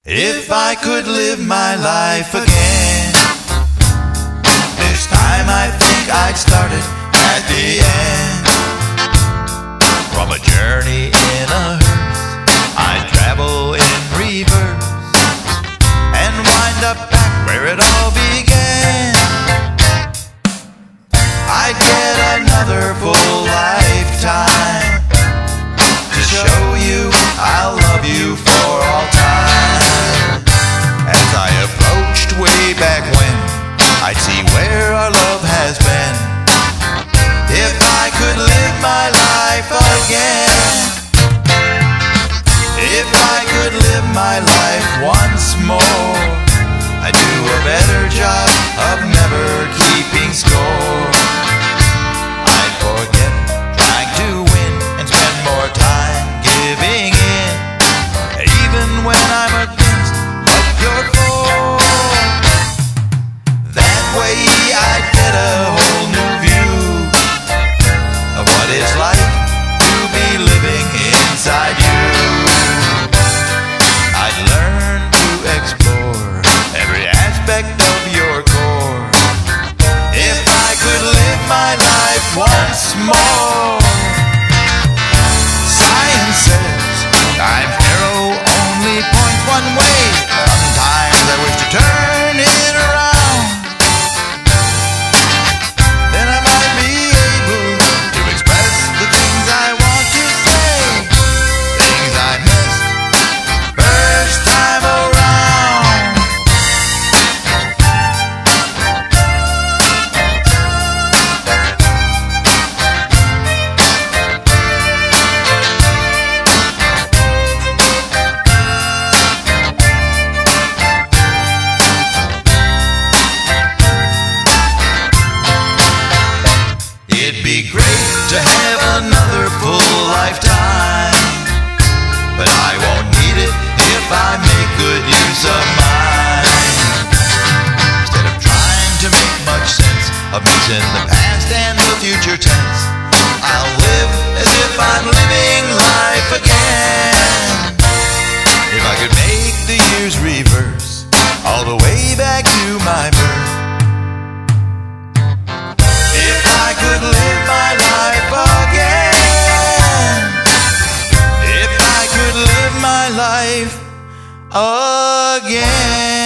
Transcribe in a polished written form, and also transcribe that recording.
If I could live my life again, this time I think I'd start it at the end. From a journey in a hearse, I'd travel in reverse and wind up back where it all began. I'd get another full lifetime to show you I'll love you for all time. As I approached way back when, I'd see where our love has been. If I could live my life again, if I could live my life once more, I'd do a better job of never keeping score. I'd forget trying to win and spend more time giving in, even when I'm against what you're for. That way I'd get a whole new view of what it's like to be living inside you. I'd learn to explore every aspect of your core. If I could live my life once more. Science says time's arrow only points one way. Sometimes I wish to turn it around. Then I might be able to express the things I want to say, things I missed first time around. It'd be great to have another full lifetime, but I won't need it if I make good use of mine. Instead of trying to make much sense of mixing the past and the future tense, I'll live as if I'm living life again. If I could make the years reverse all the way back to my birth, if I could live my life again, if I could live my life again.